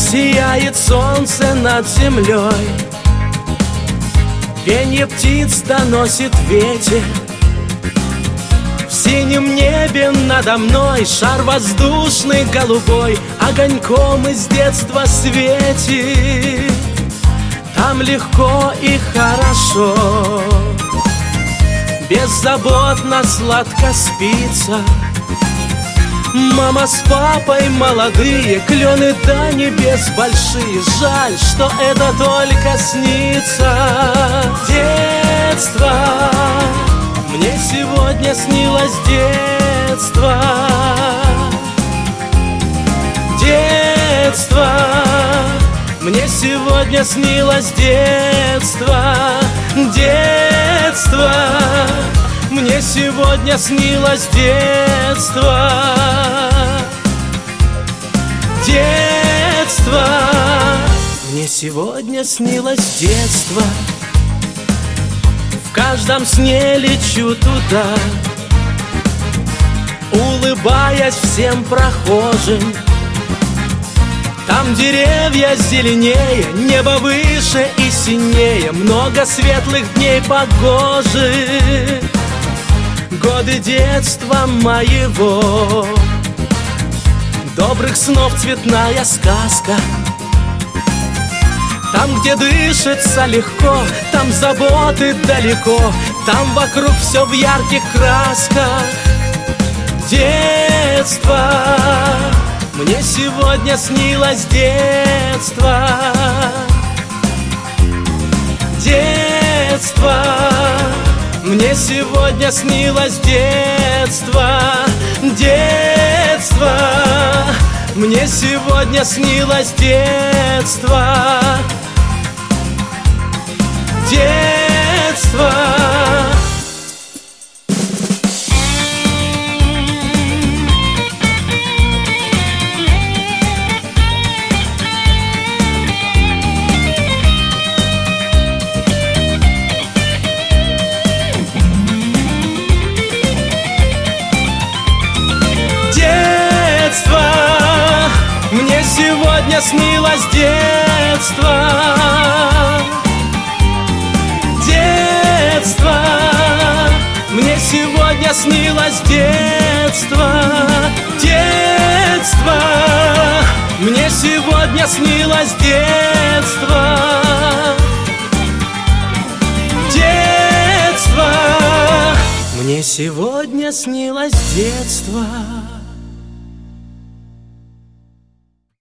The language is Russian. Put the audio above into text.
Сияет солнце над землей, пенье птиц доносит ветер. В синем небе надо мной шар воздушный голубой огоньком из детства светит. Там легко и хорошо, беззаботно сладко спится. Мама с папой молодые, клены до небес большие. Жаль, что это только снится. Детство, мне сегодня снилось детство. Детство, мне сегодня снилось детство. Детство, мне сегодня снилось детство. Детство, мне сегодня снилось детство. В каждом сне лечу туда, улыбаясь всем прохожим. Там деревья зеленее, небо выше и синее, много светлых дней погожих. Годы детства моего, добрых снов цветная сказка. Там, где дышится легко, там заботы далеко, там вокруг все в ярких красках. Детство, мне сегодня снилось детство. Детство, мне сегодня снилось детство. Детство, мне сегодня снилось детство. Детство. Мне сегодня снилось детство. Детство, мне сегодня снилось детство. Детство, мне сегодня снилось детство. Детство, мне сегодня снилось детство.